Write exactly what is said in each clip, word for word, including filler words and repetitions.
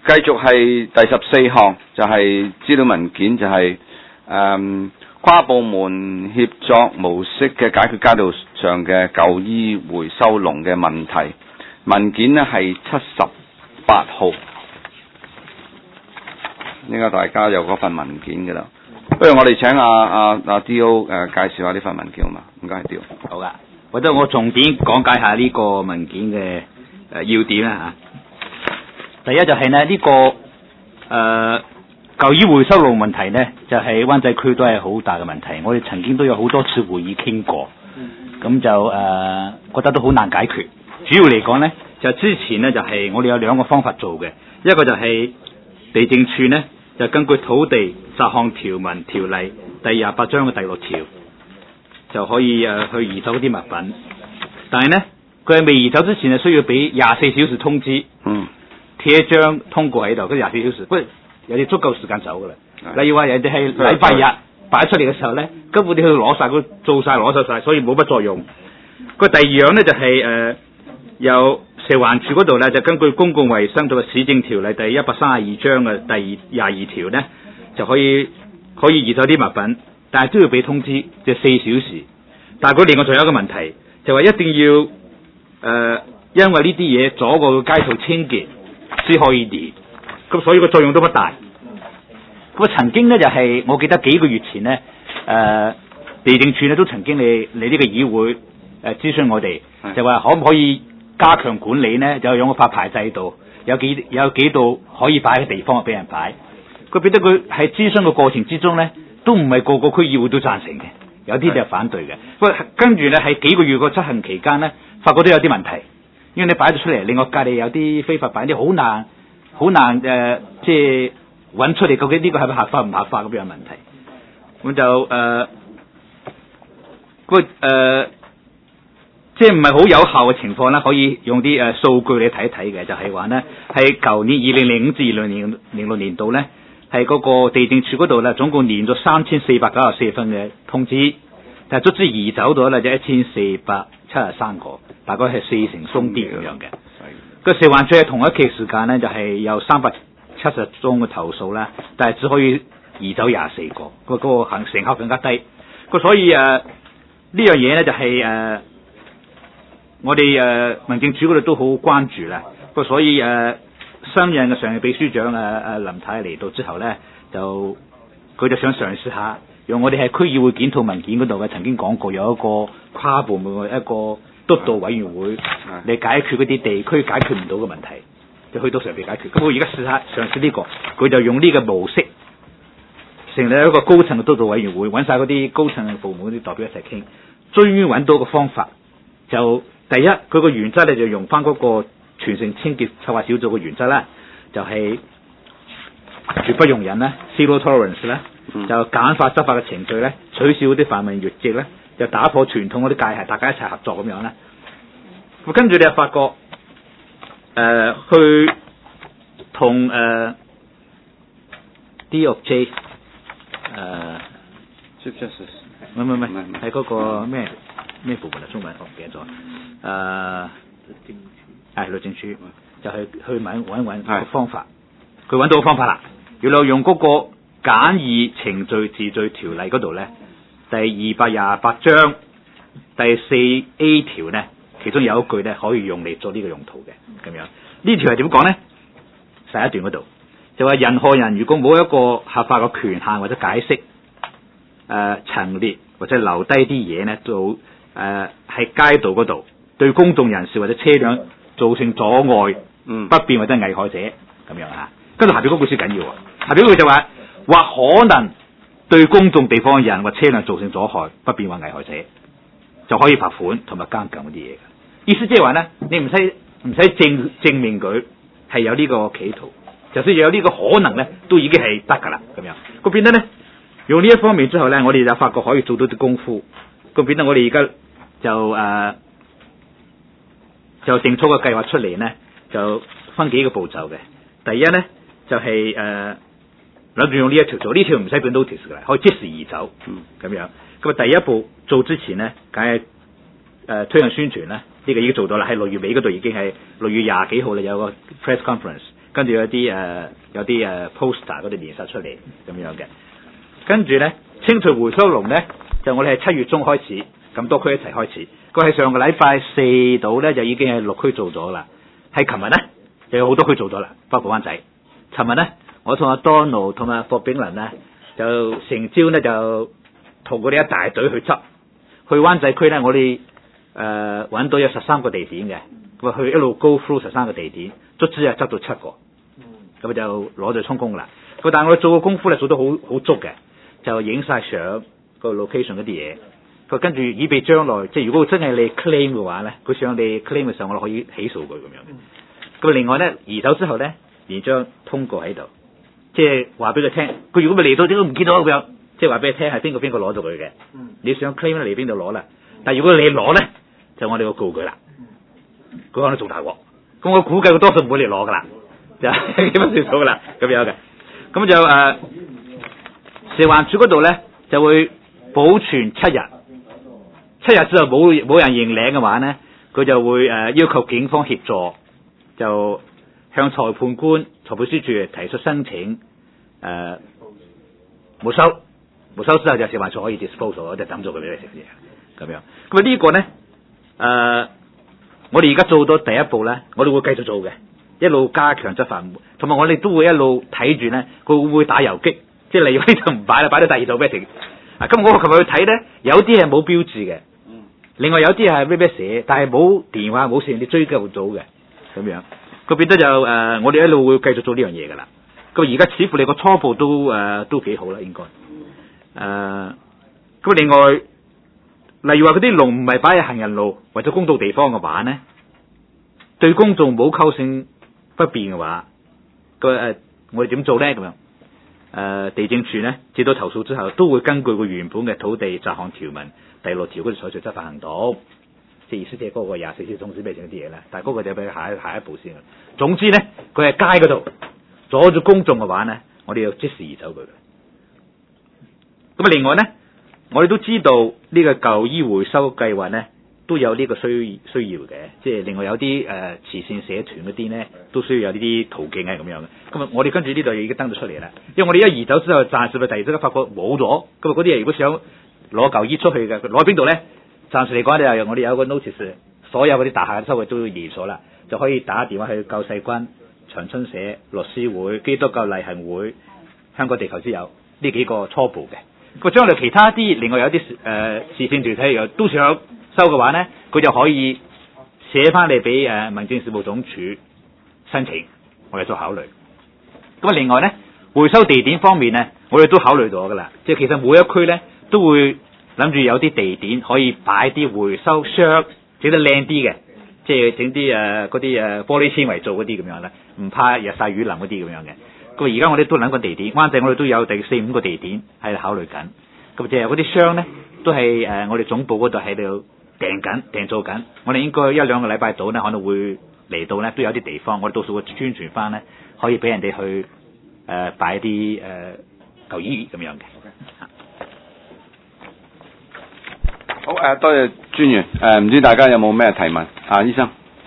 繼續係第十四項，就係資料文件，就係、是、誒、嗯、跨部門協作模式嘅解決街道上嘅舊衣回收籠嘅問題。文件呢係七十八號，應該大家有嗰份文件嘅啦。不如我哋請阿阿阿 D O 誒介紹下呢份文件好嘛？唔該，D O。 好噶，或者我重點講解下呢個文件嘅誒要點啦嚇。第一就係呢呢個誒舊衣回收籠問題呢，就係灣仔區都係好大嘅問題。我哋曾經都有好多次會議傾過，咁就誒、呃、覺得都好難解決。主要嚟講呢，就之前呢，就係、是、我哋有兩個方法做嘅，一個就係地政處呢，就根據土地雜項條文條例第廿八章嘅第六條，就可以誒、呃、去移走啲物品。但係呢，佢係未移走之前係需要俾廿四小時通知。嗯。貼一張通過喺度，跟住廿四小時，不過有啲足夠時間走噶啦。例如話人哋係禮拜日擺出嚟嘅時候咧，根本你去攞晒，佢做晒攞晒晒，所以冇乜作用。個第二樣咧就係、是、誒、呃，由食環署嗰度咧就根據公共衛生同埋市政條例第一百三十二章嘅第廿二條咧，就可以可以移走啲物品，但係都要俾通知，即係四小時。但係佢另外仲有一個問題，就話一定要誒、呃，因為呢啲嘢阻過個街道清潔。先可以移，咁所以個作用都不大。咁啊，曾經呢，就係、是，我記得幾個月前呢，誒、呃、地政處呢都曾經嚟嚟呢個議會誒、呃、諮詢我哋，就話可唔可以加強管理呢？就用個發牌制度，有幾有幾度可以擺嘅地方俾人擺。佢俾得佢喺諮詢嘅過程之中呢，都唔係個個區議會都贊成嘅，有啲就反對嘅。不過跟住呢，喺幾個月個執行期間呢，發覺都有啲問題。因為你擺咗出嚟，另外隔離有啲非法擺啲好難，好難誒、呃，即係揾出嚟究竟呢個係咪合法唔合法咁樣問題。咁就誒，個、呃、誒，即係唔係好有效嘅情況啦，可以用啲誒數據嚟睇一睇嘅，就係話呢，係舊年二零零五至二零零零六年度呢，係嗰個地政處嗰度呢，總共連咗三千四百九十四份嘅通知，但係卒之移走咗呢，就一千四百七十三個。大概係四成鬆啲咁樣嘅，個食環署係同一期時間呢，就係、是、有三百七十宗嘅投訴啦，但係只可以移走廿四個，個、那個行成效更加低。個所以誒、呃、呢樣嘢呢，就係、是、誒、呃、我哋誒、呃、民政處嗰度都好關注啦。個所以誒、呃、新任嘅常任秘書長誒誒、呃、林太嚟到之後呢，就佢就想嘗試下用我哋喺區議會檢討文件嗰度嘅曾經講過有一個跨部門嘅一個督導委員會嚟解決嗰啲地區解決唔到嘅問題，就去到上邊解決。咁我而家試下嘗試呢個，佢就用呢個模式成立一個高層嘅督導委員會，揾晒嗰啲高層嘅部門嗰啲代表一齊傾，終於揾到個方法。就第一，佢個原則咧就用翻嗰個全城清潔策劃小組嘅原則啦，就係、是、絕不容忍啦 zero tolerance 啦，就簡化執法嘅程序咧，取消啲繁文縟節咧。就打破傳統嗰啲界限，大家一齊合作咁樣咧。咁跟住你又發覺，誒、呃、去同誒 D O J 誒，唔唔唔，係嗰個咩咩部門啊？中文我唔記得咗。誒、呃，係律政處，就係去揾揾揾個方法。佢揾到個方法啦，原來用嗰個簡易程序治罪條例嗰度咧。第二百廿八章第四 A 條呢，其中有一句呢可以用嚟做呢個用途嘅，咁樣呢條係點講呢？第一段嗰度就話任何人如果冇一個合法嘅權限或者解釋，誒、呃、陳列或者留低啲嘢呢，做誒喺街道嗰度對公眾人士或者車輛造成阻礙、嗯、不便或者危害者咁樣啊。跟住下邊嗰句先緊要啊，下邊嗰句就話或可能對公眾地方嘅人或車輛造成阻害、不便或危害者，就可以罰款同埋監禁嗰啲嘢嘅。意思即係話咧，你唔使唔使證證明佢係有呢個企圖，就算有呢個可能咧，都已經係得噶啦。咁樣，咁變得咧，用呢一方面之後咧，我哋就發覺可以做到啲功夫。咁變得我哋而家就誒、呃、就定出個計劃出嚟咧，就分幾個步驟嘅。第一咧就係、是、誒。呃諗住用呢一條做，呢條唔使俾 notice 嘅，可以即時移走，咁、嗯、樣。咁啊，第一步做之前呢，梗係誒推行宣傳啦。呢、這個已經做到啦，喺六月尾嗰度已經係六月廿幾號啦，有個 press conference， 跟住有啲誒、呃、有啲誒、呃、poster 嗰啲連殺出嚟咁樣嘅。跟住咧清除回收籠咧，就我哋係七月中開始，咁多區一齊開始。佢係上個禮拜四度咧就已經係六區做咗啦。係琴日咧就有好多區做咗啦，包括灣仔。尋日咧我同阿 Donald 同阿霍炳麟咧就成朝咧就同佢哋一大隊去執。去灣仔區咧，我哋誒揾到有十三個地點嘅，咁啊去一路 go through 十三個地點，卒之啊執到七個，咁就攞咗充公啦。咁但係我哋做嘅功夫咧做得好好足嘅。就影晒相個 location 嗰啲嘢，佢跟住以備將來，即係如果真係你 claim 嘅話咧，佢上你 claim 嘅時候，我哋可以起訴佢咁樣。咁另外咧移走之後咧，連張通告喺度，即係話俾佢聽，佢如果未嚟到點都唔見到咁樣，即係話俾佢聽係邊個邊個攞咗佢嘅。你想 claim 咧嚟邊度攞啦？但係如果你攞咧，就我哋會告佢啦。佢可能仲大鑊，咁我估計佢多數唔會嚟攞噶啦，就點樣算數噶啦咁樣嘅。咁就誒。呃食環署嗰度咧就會保存七日，七日之後冇冇人認領嘅話咧，佢就會誒、呃、要求警方協助，就向裁判官、裁判司署提出申請，誒、呃、沒收，沒收之後就食環署可以 dispose 咗，就抌咗佢俾你食嘢，咁樣。咁啊呢個咧誒、呃，我哋而家做到第一步咧，我哋會繼續做嘅，一路加強執法，同埋我哋都會一路睇住咧，佢會唔會打游擊。即係例如呢度唔擺啦，擺到第二度俾停。啊，咁我琴日去睇咧，有啲係冇標誌嘅，另外有啲係咩咩寫，但係冇電話冇線，你追究到嘅咁樣。佢變得就誒、呃，我哋一路會繼續做呢樣嘢噶啦。咁而家似乎你個初步都誒、呃、都幾好啦，應該。誒、呃，咁另外，例如話嗰啲籠唔係擺喺行人路或者公道地方嘅話咧，對公眾冇構成不便嘅話，個誒、呃、我哋點做咧咁樣？誒、呃，地政處咧接到投訴之後，都會根據佢原本嘅土地雜項條文第六條嗰度採取執法行動，即係意思即係嗰個廿四小時通知咩整啲嘢啦。但係嗰個就俾下一下一步先啦。總之咧，佢係街嗰度阻住公眾嘅話咧，我哋要即時移走佢。咁啊，另外咧，我哋都知道呢個舊衣回收計劃咧都有呢個需需要嘅，即係另外有啲誒、呃、慈善社團嗰啲咧都需要有呢啲途徑係咁樣嘅。咁啊，我哋跟住呢度已經登咗出嚟啦。因為我哋一移走之後，暫時咪突然之間發覺冇咗。咁啊，嗰啲人如果想攞舊衣出去嘅，攞邊度咧？暫時嚟講咧，我哋有個 notice， 所有嗰啲大廈嘅收嘅都要移咗啦，就可以打電話去救世軍、長春社、律師會、基督教勵行會、香港地球之友呢幾個初步嘅。咁啊，將來其他啲另外有啲誒、呃、慈善團體又都想收嘅話咧，佢就可以寫翻嚟俾誒民政事務總署申請，我哋做考慮。咁啊，另外咧，回收地點方面咧，我哋都考慮咗噶啦。即係其實每一區咧都會諗住有啲地點可以擺啲回收箱，整得靚啲嘅，即係整啲誒嗰啲誒玻璃纖維做嗰啲咁樣咧，唔怕日曬雨淋嗰啲咁樣嘅。咁而家我哋都諗個地點，灣仔我哋都有第四五個地點喺度考慮緊。咁即係嗰啲箱咧，都係誒、呃、我哋總部嗰度喺度訂緊、訂做緊。我哋應該一兩個禮拜到咧，可能會嚟到咧，都有啲地方，我哋到時會宣傳翻咧，可以俾人哋去誒擺啲誒舊衣咁樣嘅。 好誒、呃，多謝專員。誒、呃，唔知大家有冇咩提問？啊，醫生。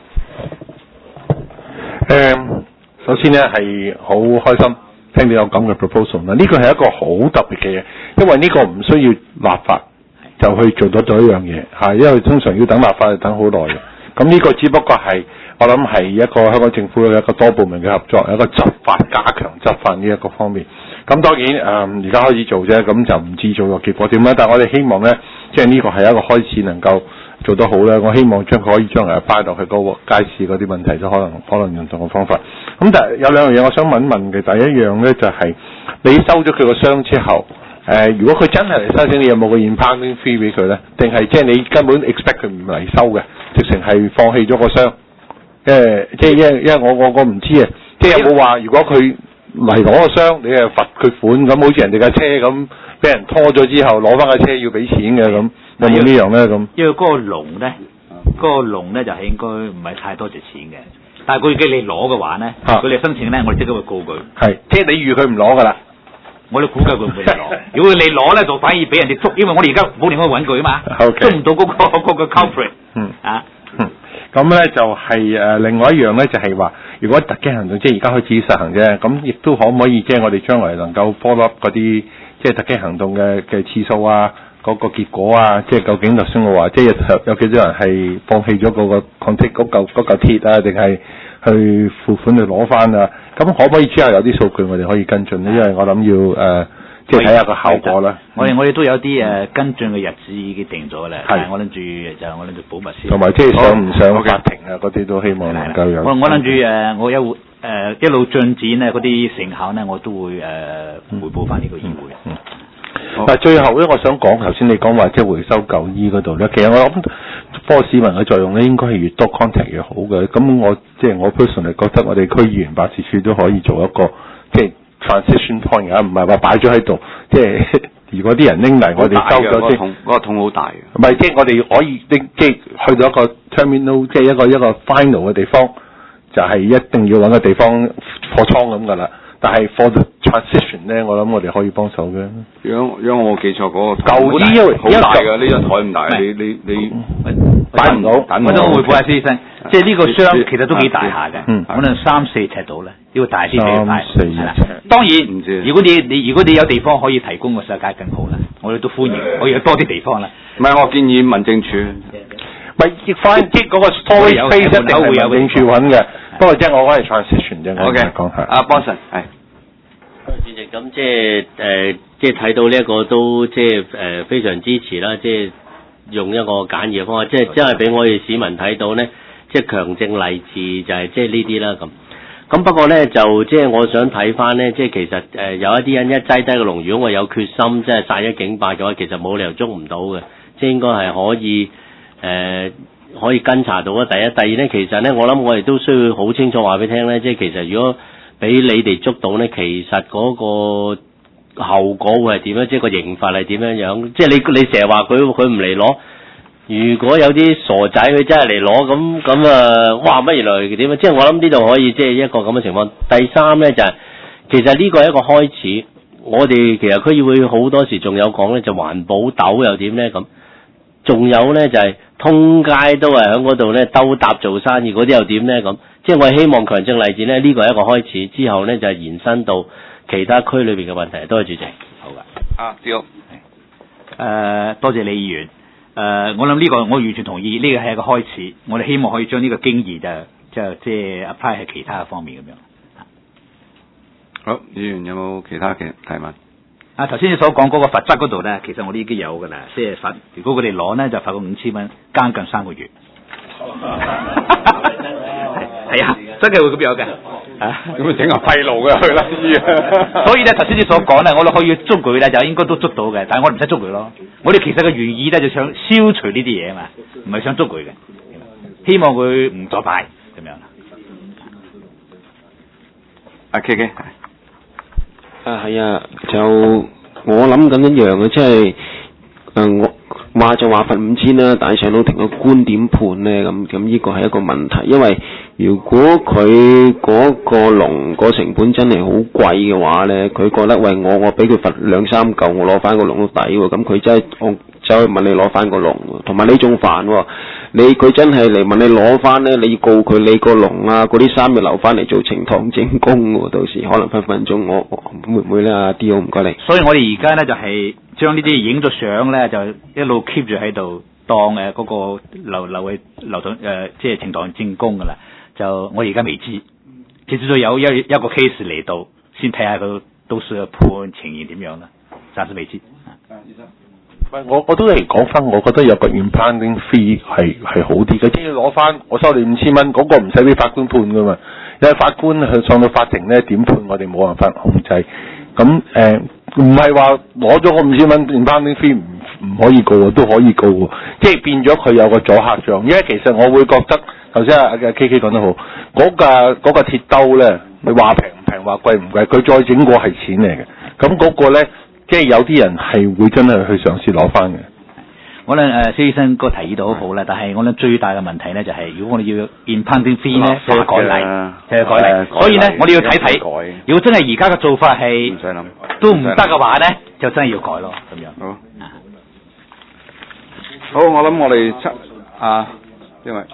誒、um,，首先咧係好開心聽到有咁嘅 proposal 啦。呢個係一個好特別嘅嘢，因為呢個唔需要立法就去做得到一樣嘢嚇，因為通常要等立法就等好耐嘅。咁呢個只不過係我諗係一個香港政府嘅一個多部門嘅合作，一個執法加強執法呢一個方面。咁當然誒，而、呃、家開始做啫，咁就唔知做個結果點啦。但係我哋希望咧，即係呢個係一個開始能夠做得好咧。我希望將佢可以將來擺落去嗰個街市嗰啲問題，就可能可能用同個方法。咁但係有兩樣嘢我想問問嘅，第一樣咧就係、是、你收咗佢個箱之後，誒、呃，如果佢真係嚟申請，你有冇個 impounding fee 俾佢咧？定係即係你根本 expect 佢唔嚟收嘅，直情係放棄咗個箱？誒，即係因為因為我我我唔知啊，即係有冇話如果佢嚟攞個箱，你係罰佢款咁，好似人哋架車咁，俾人拖咗之後攞翻架車要俾錢嘅咁，有冇呢樣咧咁？因為嗰個籠咧，嗰、嗰個籠咧就係應該唔係太多值錢嘅，但係佢叫你攞嘅話咧，佢哋申請咧，我哋即刻會告佢。係，即係你預佢唔攞噶啦，我哋估計佢唔會嚟攞。如果你攞咧，就反而俾人哋捉，因為我哋而家冇地方揾佢啊嘛， okay. 捉唔到嗰、嗰個嗰、嗰個 culprit。嗯啊。 咁咧就係、呃、另外一樣咧就係、是、話，如果突擊行動即係而家開始實行啫，咁亦都可唔可以即係我哋將來能夠 follow up 嗰啲即係突擊行動嘅嘅次數啊，嗰、那個結果啊，即係究竟頭先我話，即係有有幾多人係放棄咗嗰個 contact 嗰嚿嗰嚿鐵啊，定係去付款去攞翻啊？咁可唔可以之後有啲數據我哋可以跟進呢？因為我諗要誒。呃即係睇下個效果啦。 我哋我哋都有啲誒跟進嘅日子已經定咗啦。係，我諗住就我諗住保密先。同埋即係上唔上法庭啊嗰啲都希望能夠有。 我我諗住誒，我一會誒一路進展咧，嗰啲成效呢，我都會誒彙報翻呢個議會。 嗯。但係最後咧，我想講頭先你講話即係回收舊衣嗰度咧，其實我諗科市民嘅作用咧，應該係越多 contact 越好嘅。咁我即係我 personally 覺得我哋區議員辦事處都可以做一個即係。transition point 啊，唔係話擺咗喺度，即係如果啲人拎嚟，我哋收咗先。嗰個桶好大嘅。唔係，即係我哋可以拎，即係去到一個 terminal，即係一個一個 final 嘅地方，就係、是、一定要揾個地方貨倉咁噶啦。但係 for the transition 咧，我諗我哋可以幫手嘅。 如果如果我記錯嗰、那個舊衣因為好大㗎，呢張台咁大，你你你擺唔到。我都匯報下先生，即係呢個箱其實都幾大下嘅， 嗯， 可能三四尺到咧，要大啲地塊。 三四尺。 當然，如果你你如果你有地方可以提供個世界更好啦，我哋都歡迎，可以有多啲地方啦。 唔係，我建議民政處， 咪翻即嗰個 storage space 一定係民政處揾嘅。不過即係我講係 transition 啫，我講下。阿 Boston 係。 主席，咁即係誒，即係睇到呢一個都即係誒非常支持啦，即係用一個簡易嘅方法，即係真係俾我哋市民睇到咧，即係強政勵治就係即係呢啲啦咁。咁不過咧就即係我想睇翻咧，即係其實誒有一啲人一擠低個籠，如果我有決心即係殺一儆百嘅話，其實冇理由捉唔到嘅，即係應該係可以誒、呃、可以跟查到啊。第一，第二咧，其實咧我諗我哋都需要好清楚話俾你聽咧，即係其實如果俾你哋捉到咧，其實嗰個後果會係點樣？即係個刑罰係點樣樣？即係你你成日話佢佢唔嚟攞，如果有啲傻仔佢真係嚟攞，咁咁啊，哇乜原來點啊？即係我諗呢度可以即係一個咁嘅情況。第三咧就係、是、其實呢個係一個開始，我哋其實區議會好多時仲有講咧，就環保斗又點咧咁，仲有咧就係、是、通街都係喺嗰度咧兜搭做生意嗰啲又點咧咁。即係我係希望強政勵治咧，呢個係一個開始，之後咧就係、是、延伸到其他區裏邊嘅問題。多謝主席。 好嘅。 啊，趙。 誒，多謝李議員。誒、呃，我諗呢個我完全同意，呢個係一個開始。我哋希望可以將呢個經驗就就即係 apply 喺其他方面咁樣。 好，議員有冇其他嘅提問？ 啊，頭先你所講嗰個罰則嗰度咧，其實我哋已經有㗎啦，即係罰。如果佢哋攞咧，就罰個五千蚊，監禁三個月。係啊，真係會咁樣嘅。啊， 咁咪整個廢爐嘅去啦。 所以咧，頭先你所講咧，我哋可以捉佢咧，就應該都捉到嘅。但係我哋唔使捉佢咯。我哋其實嘅原意咧，就想消除呢啲嘢啊嘛，唔係想捉佢嘅。希望佢唔作敗咁樣。 阿 K K。 啊，係啊，就我諗緊一樣嘅，即係誒我。話就話罰五千啦，但係上到庭個官點判呢？咁咁呢個係一個問題，因為如果佢嗰個籠個成本真係好貴嘅話呢，佢覺得喂我我俾佢罰兩三嚿，我攞翻個籠都抵喎，咁佢真係我走去問你攞翻個籠，同埋你仲煩喎，你佢真係嚟問你攞翻呢，你要告佢你個籠啊，嗰啲衫要留翻嚟做呈堂證供喎，到時可能分分鐘我，我會唔會呢？阿 D 好唔該你。 所以我哋而家呢，就係、是。將呢啲影咗相咧，就一路 keep 住喺度，當誒嗰個留留去留堂誒，即係呈堂證供噶啦。就我而家未知，直至到有一一個 case 嚟到，先睇下佢到時嘅判情形點樣啦。暫時未知。 唔係我我都係講翻，我覺得有個 impounding fee 係係好啲嘅，即係攞翻我收你五千蚊，嗰、那個唔使俾法官判噶嘛。因為法官去上到法庭咧點判，我哋冇辦法控制。咁誒。唔係話攞咗個五千蚊 impounding fee 唔唔可以告喎，都可以告喎，即係變咗佢有個阻嚇仗。因為其實我會覺得頭先阿阿 K K 講得好，嗰架嗰個鐵兜咧，你話平唔平，話貴唔貴，佢再整過係錢嚟嘅。咁嗰個咧，即係有啲人係會真係去嘗試攞翻嘅。 我諗誒，蕭醫生個提議都好好啦，但係我諗最大嘅問題咧就係、是，如果我哋要 impounding fee 咧，就要改例，就要改例。所以咧，我哋要睇睇，如果真係而家嘅做法係都唔得嘅話咧，就真係要改咯，咁樣。 好，好，我諗我哋七啊，因為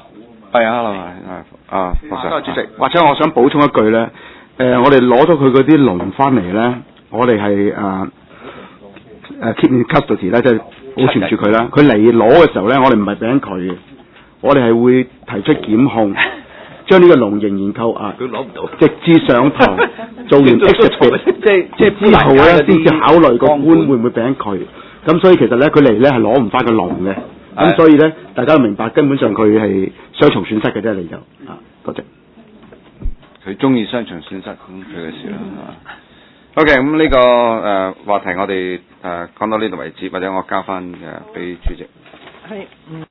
係啊，hello，係啊，多謝。 多謝主席。或者我想補充一句咧，誒、呃，我哋攞咗佢嗰啲龍翻嚟咧，我哋係誒誒 keep in custody 咧，即係保存住佢啦。佢嚟攞嘅時候咧，我哋唔係俾緊佢嘅，我哋係會提出檢控，將呢個龍仍然扣押， 佢攞唔到， 直至上堂做完 exit 即係即係之後咧，先至考慮個官會唔會俾緊佢。咁所以其實咧，佢嚟咧係攞唔翻個龍嘅。咁所以咧，大家都明白，根本上佢係雙重損失嘅啫，你就啊，多謝。 佢中意雙重損失，咁佢嘅事啦。OK，咁呢個誒、呃、話題我哋誒講到呢度為止，或者我交翻誒俾主席。係。